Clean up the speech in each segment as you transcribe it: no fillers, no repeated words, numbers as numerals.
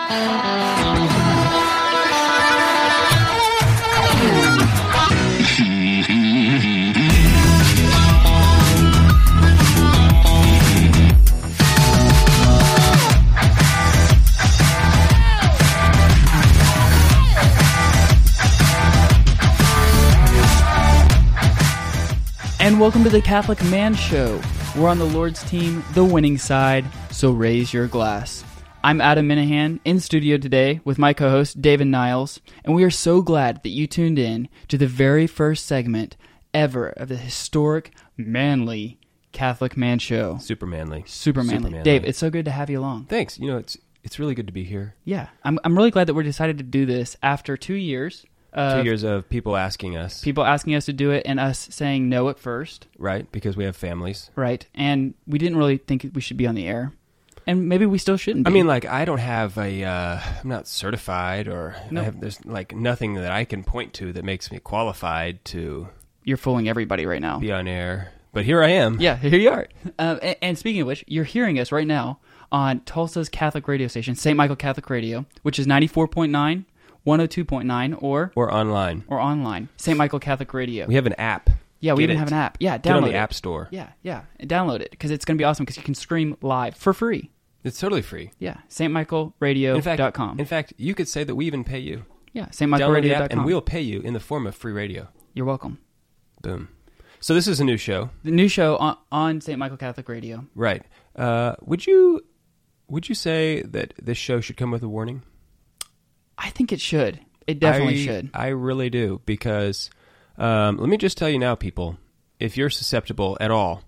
And welcome to the Catholic Man Show. We're on the Lord's team, the winning side, so raise your glass. I'm Adam Minahan, in studio today with my co-host David Niles, and we are so glad that you tuned in to the very first segment ever of the historic, manly Catholic Man Show. Super manly. Super manly. Dave, it's so good to have you along. Thanks. You know, it's really good to be here. Yeah, I'm really glad that we decided to do this after 2 years. 2 years of people asking us. People asking us to do it and us saying no at first. Right, because we have families. Right, and we didn't really think we should be on the air. And maybe we still shouldn't be. I mean, like, I don't have I'm not certified or there's like nothing that I can point to that makes me qualified to... You're fooling everybody right now. Be on air. But here I am. Yeah, here you are. And speaking of which, you're hearing us right now on Tulsa's Catholic radio station, St. Michael Catholic Radio, which is 94.9, 102.9, or online. Or online. St. Michael Catholic Radio. We have an app. Yeah, we even have an app. Yeah, download Get on the it. App Store. Yeah, download it because it's going to be awesome because you can stream live for free. It's totally free. Yeah, stmichaelradio.com. In fact, you could say that we even pay you. Yeah, stmichaelradio.com. Download the app and we'll pay you in the form of free radio. You're welcome. Boom. So this is a new show. The new show on St. Michael Catholic Radio. Right. Would you say that this show should come with a warning? I think it should. It definitely should. I really do, because let me just tell you now, people, if you're susceptible at all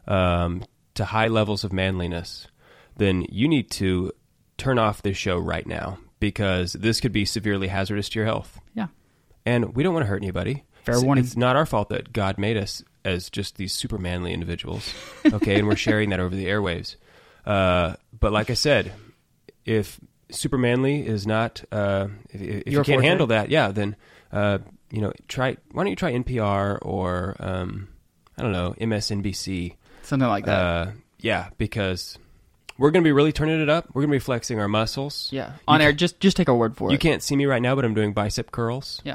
to high levels of manliness, then you need to turn off this show right now, because this could be severely hazardous to your health. Yeah. And we don't want to hurt anybody. Fair warning. It's not our fault that God made us as just these super manly individuals, okay? And we're sharing that over the airwaves. But like I said, if super manly is not, if you can't handle that, then why don't you try NPR or I don't know, MSNBC, something like that. Yeah, because we're going to be really turning it up. We're going to be flexing our muscles. Yeah, on air. Just take our word for it. You can't see me right now, but I'm doing bicep curls. Yeah.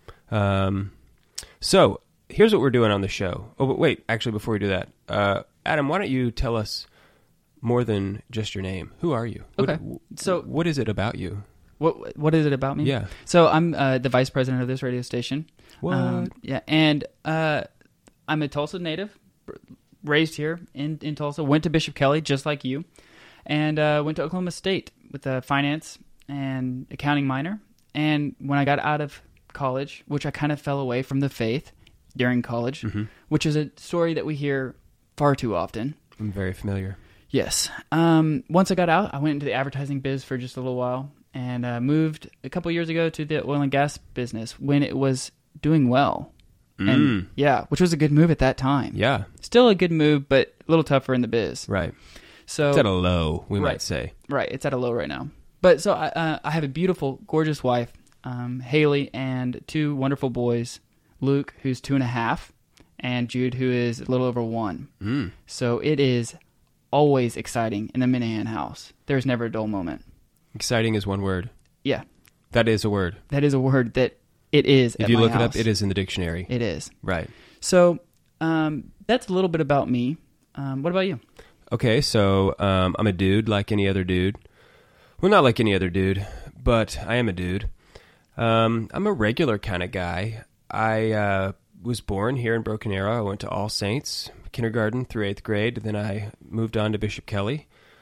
So here's what we're doing on the show. Oh, but wait, actually, before we do that, Adam, why don't you tell us more than just your name? Who are you? Okay. What is it about you? What is it about me? Yeah. So I'm the vice president of this radio station. What? Yeah, and I'm a Tulsa native, raised here in Tulsa. Went to Bishop Kelly, just like you, and went to Oklahoma State with a finance and accounting minor. And when I got out of college, which I kind of fell away from the faith during college, which is a story that we hear far too often. I'm very familiar. Yes. Once I got out, I went into the advertising biz for just a little while and moved a couple years ago to the oil and gas business when it was doing well. And which was a good move at that time. Yeah. Still a good move, but a little tougher in the biz. Right. So it's at a low, we might say. Right. It's at a low right now. But so I have a beautiful, gorgeous wife, Haley, and two wonderful boys, Luke, who's 2.5, and Jude, who is a little over 1. So it is always exciting in the Minahan house. There's never a dull moment. Exciting is one word. Yeah. That is a word. That is a word that it is if at you my look house. it up, it is in the dictionary. It is. Right. So that's a little bit about me. What about you? Okay, so I'm a dude like any other dude. Well, not like any other dude, but I am a dude. I'm a regular kind of guy. I was born here in Broken Arrow. I went to All Saints, kindergarten through 8th grade. Then I moved on to Bishop Kelly.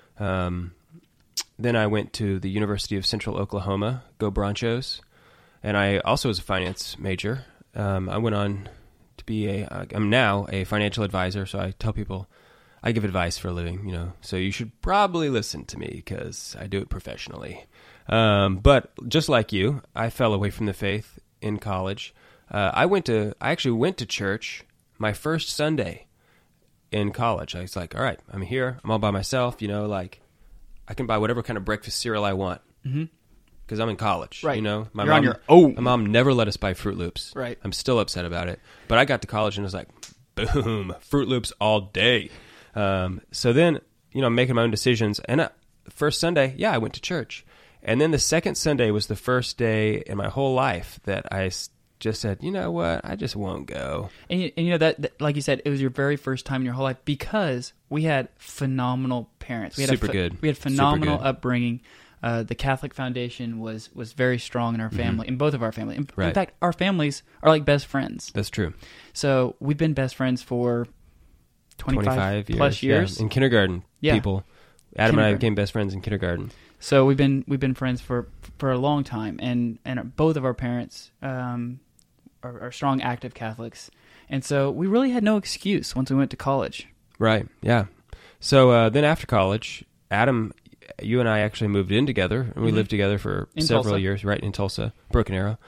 Then I went to the University of Central Oklahoma, go Bronchos. And I also was a finance major. I went on to be I'm now a financial advisor, so I tell people I give advice for a living, so you should probably listen to me because I do it professionally. But just like you, I fell away from the faith in college. I actually went to church my first Sunday in college. I was like, all right, I'm here. I'm all by myself, I can buy whatever kind of breakfast cereal I want. Because I'm in college, right. My You're on your own. My mom never let us buy Fruit Loops. Right. I'm still upset about it. But I got to college and it was like, boom, Fruit Loops all day. So then, I'm making my own decisions. And first Sunday, I went to church. And then the second Sunday was the first day in my whole life that I just said, you know what, I just won't go. And you know that, like you said, it was your very first time in your whole life because we had phenomenal parents. We had Super good. We had phenomenal Super good. upbringing. The Catholic foundation was very strong in our family, in both of our family. In fact, our families are like best friends. That's true. So we've been best friends for 25 plus years. Yeah. In kindergarten, people. Adam and I became best friends in kindergarten. So we've been friends for a long time, and both of our parents are strong, active Catholics, and so we really had no excuse once we went to college. Right. Yeah. So then after college, Adam, you and I actually moved in together, and we lived together for several years, right in Tulsa, Broken Arrow.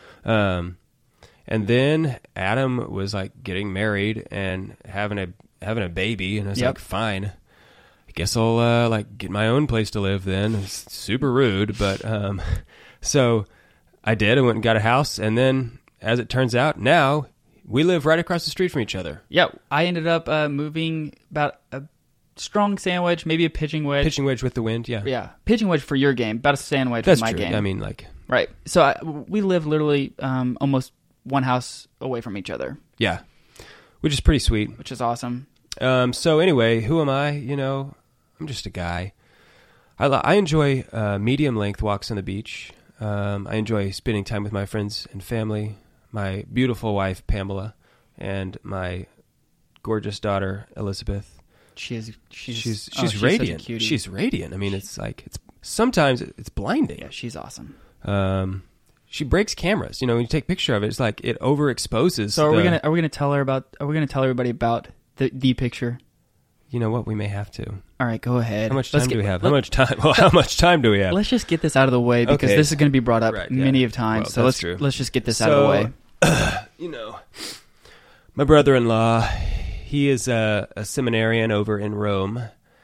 And then Adam was like getting married and having a baby, and I was like, fine. I guess I'll like get my own place to live then. It's super rude, but so I did. I went and got a house, and then as it turns out, now we live right across the street from each other. Yeah, I ended up moving about a strong sandwich, maybe a pitching wedge. Pitching wedge with the wind, yeah. Yeah, pitching wedge for your game, about a sandwich That's for my true. game. I mean, like... Right. So we live literally almost one house away from each other. Yeah, which is pretty sweet. Which is awesome. So anyway, who am I? You know, I'm just a guy. I enjoy medium-length walks on the beach. I enjoy spending time with my friends and family, my beautiful wife, Pamela, and my gorgeous daughter, Elizabeth. She's radiant. Such a cutie. She's radiant. I mean, sometimes it's blinding. Yeah, she's awesome. She breaks cameras. You know, when you take a picture of it, it's like it overexposes. So are we gonna tell everybody about the picture? You know what? We may have to. All right, go ahead. How much time do we have? How much time do we have? Let's just get this out of the way because this is going to be brought up many of times. Well, so let's just get this out of the way. You know, my brother-in-law, he is a seminarian over in Rome.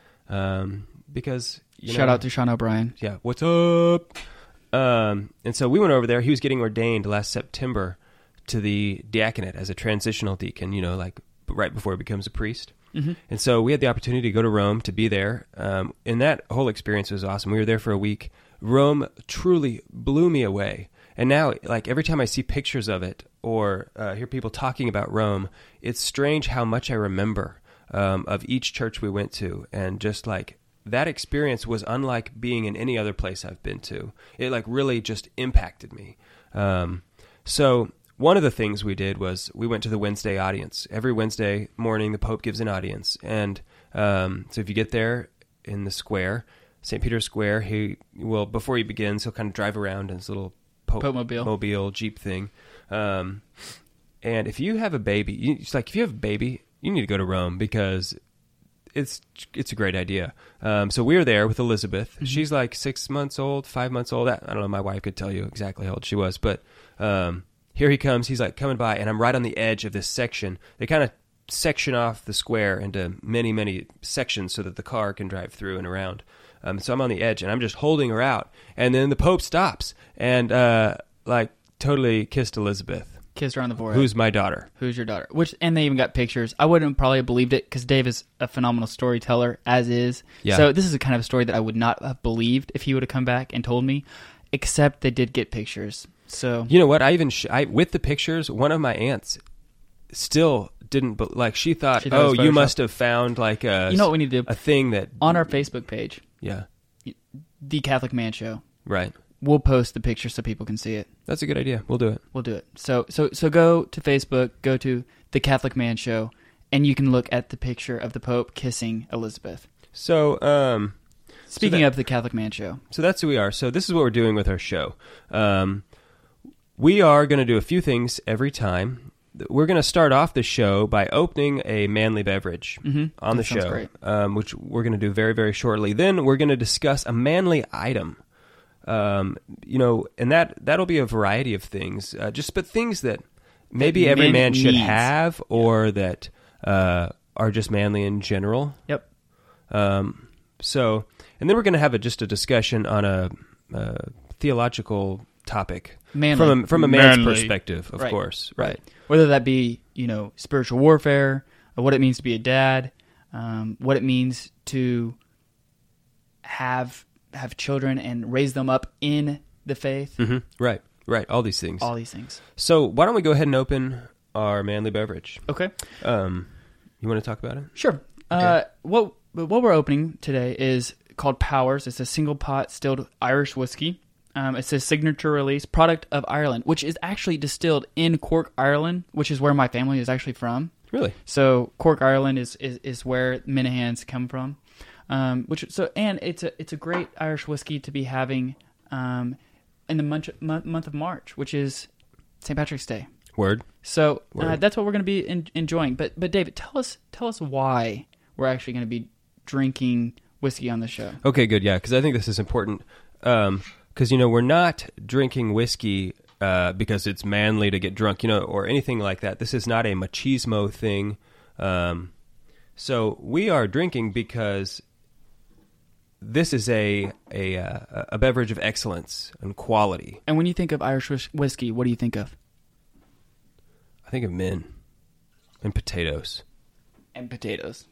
Because shout out to Sean O'Brien. Yeah, what's up? And so we went over there. He was getting ordained last September to the diaconate as a transitional deacon. You know, like right before he becomes a priest. Mm-hmm. And so we had the opportunity to go to Rome, to be there. And that whole experience was awesome. We were there for a week. Rome truly blew me away. And now, like, every time I see pictures of it or hear people talking about Rome, it's strange how much I remember of each church we went to. And just, like, that experience was unlike being in any other place I've been to. It, like, really just impacted me. So one of the things we did was we went to the Wednesday audience. Every Wednesday morning, the Pope gives an audience. And so if you get there in the square, St. Peter's Square, before he begins, he'll kind of drive around in his little Pope mobile Jeep thing. And if you have a baby, if you have a baby, you need to go to Rome because it's a great idea. So we were there with Elizabeth. Mm-hmm. She's like 6 months old, 5 months old. I don't know. My wife could tell you exactly how old she was, but here he comes. He's like coming by, and I'm right on the edge of this section. They kind of section off the square into many, many sections so that the car can drive through and around. So I'm on the edge, and I'm just holding her out. And then the Pope stops and totally kissed Elizabeth. Kissed her on the forehead. Who's my daughter? Who's your daughter? And they even got pictures. I wouldn't probably have believed it because Dave is a phenomenal storyteller, as is. Yeah. So this is a kind of a story that I would not have believed if he would have come back and told me, except they did get pictures. So you know what? With the pictures, one of my aunts still didn't she thought you must have found like a what we need to do? A thing that on our Facebook page. Yeah. The Catholic Man Show. Right. We'll post the picture so people can see it. That's a good idea. We'll do it. So go to Facebook, go to The Catholic Man Show, and you can look at the picture of the Pope kissing Elizabeth. So, speaking of The Catholic Man Show. So that's who we are. So this is what we're doing with our show. We are going to do a few things every time. We're going to start off the show by opening a manly beverage on the show, which we're going to do very, very shortly. Then we're going to discuss a manly item. And that'll be a variety of things, but things that maybe every man should have or that are just manly in general. Yep. And then we're going to have just a discussion on a theological topic from a man's perspective, of course. Right. Whether that be, spiritual warfare, or what it means to be a dad, what it means to have have children and raise them up in the faith. Right. All these things. All these things. So why don't we go ahead and open our manly beverage? Okay. You want to talk about it? Sure. Okay. What we're opening today is called Powers. It's a single pot distilled Irish whiskey. It's a signature release product of Ireland, which is actually distilled in Cork, Ireland, which is where my family is actually from. Really? So Cork, Ireland is where Minahans come from. And it's a great Irish whiskey to be having in the month of March, which is St. Patrick's Day. Word. So that's what we're going to be enjoying. But David, tell us why we're actually going to be drinking whiskey on the show. Okay, good. Yeah, because I think this is important. Because we're not drinking whiskey because it's manly to get drunk, or anything like that. This is not a machismo thing. So we are drinking because this is a beverage of excellence and quality. And when you think of Irish whiskey, what do you think of? I think of men and potatoes. And potatoes.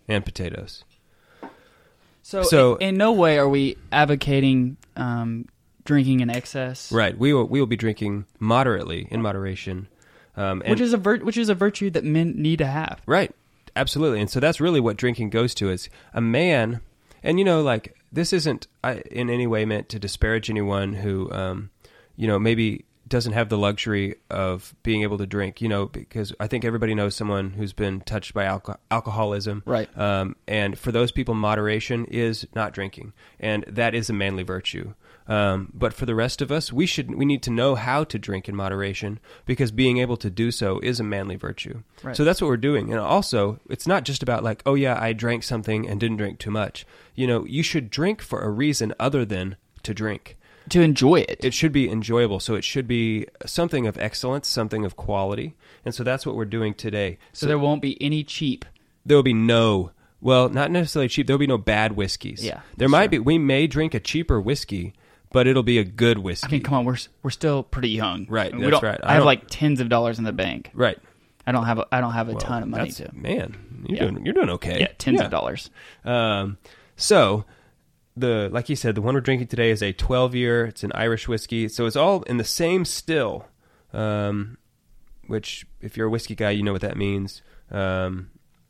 So in no way are we advocating drinking in excess. Right. We will be drinking moderately, in moderation. Which is a virtue that men need to have. Right. Absolutely. And so that's really what drinking goes to, is a man. And, this isn't in any way meant to disparage anyone who, maybe doesn't have the luxury of being able to drink, because I think everybody knows someone who's been touched by alcoholism. Right. And for those people, moderation is not drinking. And that is a manly virtue. But for the rest of us, we need to know how to drink in moderation, because being able to do so is a manly virtue. Right. So that's what we're doing. And also, it's not just about like, oh yeah, I drank something and didn't drink too much. You should drink for a reason other than to drink. To enjoy it. It should be enjoyable. So it should be something of excellence, something of quality. And so that's what we're doing today. So there won't be any cheap. There will be not necessarily cheap. There will be no bad whiskeys. Yeah. There might be. We may drink a cheaper whiskey, but it'll be a good whiskey. I mean, come on, we're still pretty young. Right. That's right. I have like tens of dollars in the bank. Right. I don't have a ton of money to. Man, you're doing okay. Yeah, tens of dollars. So like you said, the one we're drinking today is a 12-year. It's an Irish whiskey, so it's all in the same still. Which, if you're a whiskey guy, you know what that means. And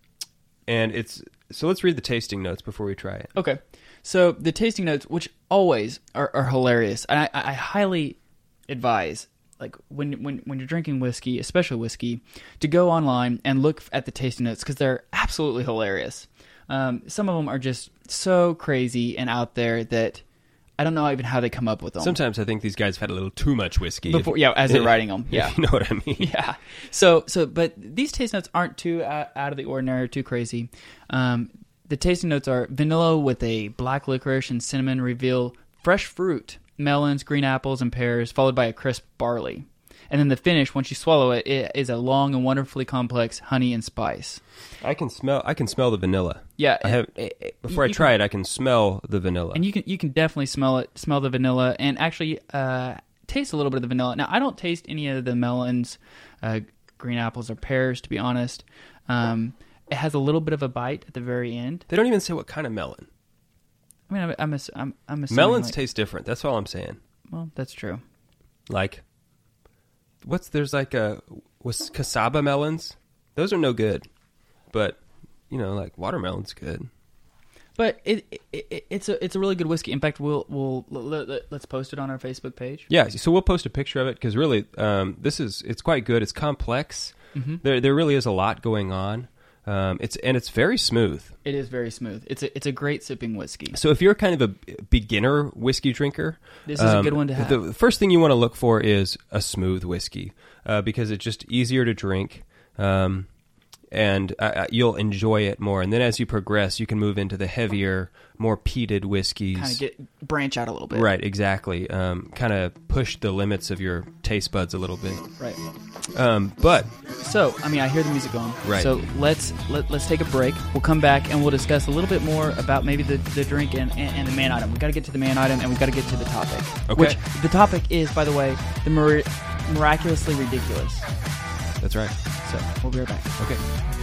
so let's read the tasting notes before we try it. Okay. So the tasting notes, which always are hilarious, and I highly advise, like when you're drinking whiskey, especially whiskey, to go online and look at the tasting notes, because they're absolutely hilarious. Some of them are just so crazy and out there that I don't know even how they come up with them. Sometimes I think these guys have had a little too much whiskey. As they're writing them. Yeah. You know what I mean? Yeah. So, but these taste notes aren't too out of the ordinary or too crazy. The tasting notes are vanilla with a black licorice and cinnamon, reveal fresh fruit, melons, green apples, and pears, followed by a crisp barley. And then the finish, once you swallow it, is a long and wonderfully complex honey and spice. I can smell the vanilla. Yeah. Before I try it, I can smell the vanilla. And you can definitely smell the vanilla, and actually taste a little bit of the vanilla. Now, I don't taste any of the melons, green apples, or pears, to be honest. It has a little bit of a bite at the very end. They don't even say what kind of melon. I mean, I'm assuming melons taste different. That's all I'm saying. Well, that's true. Like, there's like cassava melons. Those are no good. But, like watermelon's good. But it's a really good whiskey. In fact, let's post it on our Facebook page. Yeah, so we'll post a picture of it, because really, it's quite good. It's complex. Mm-hmm. There really is a lot going on. It's very smooth. It is very smooth. It's a great sipping whiskey. So if you're kind of a beginner whiskey drinker, this is a good one to have. The first thing you want to look for is a smooth whiskey, because it's just easier to drink. And you'll enjoy it more. And then as you progress, you can move into the heavier, more peated whiskeys. Kind of branch out a little bit. Right, exactly. Kind of push the limits of your taste buds a little bit. Right. But so, I hear the music going. Right. So let's take a break. We'll come back and we'll discuss a little bit more about maybe the drink and the man item. We've got to get to the man item, and we've got to get to the topic. Okay. Which the topic is, by the way, the miraculously ridiculous. That's right. So we'll be right back. Okay.